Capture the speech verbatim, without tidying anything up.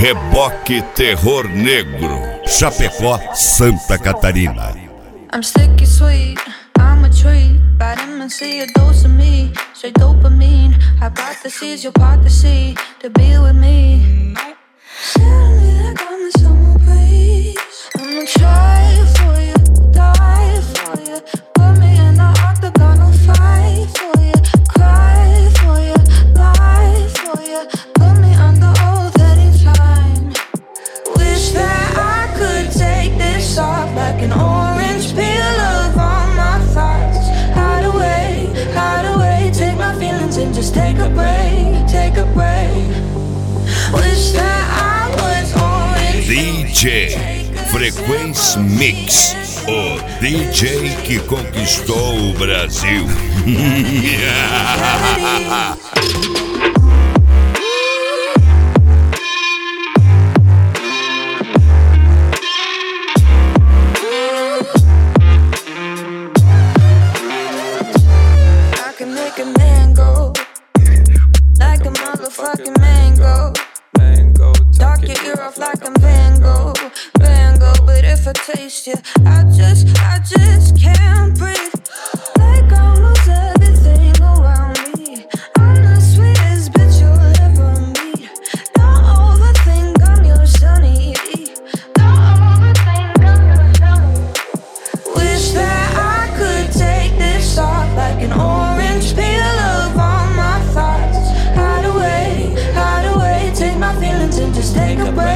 Reboque Terror Negro, Chapecó, Santa Catarina. I'm sticky sweet, I'm a treat. Vitamin C, a dose of me. Straight dopamine. Hypotheses, you're part to see. To be with me. Tell me like I'm the summer breeze. I'ma try for you, die for you. Put me in the octagon, I'll fight for you. Cry for you, lie for you. Put me under oath anytime. Wish that I could take this off like an orange peel of all my thoughts. Hide away, hide away. Take my feelings and just take a break, take a break. Wish that I was orange. D J Frequency Mix, o D J que conquistou o Brasil. I can make a man go like a motherfucking mango. Talk your ear off like I'm Van Gogh, Van Gogh. But if I taste you, I just, I just can't breathe. Like I lose everything around me. I'm the sweetest bitch you'll ever meet. Don't overthink, I'm your sunny. Don't overthink, I'm your sunny. Wish that I could take this off like an orange peel of all my thoughts. Hide away, hide away. Take my feelings and just take a break.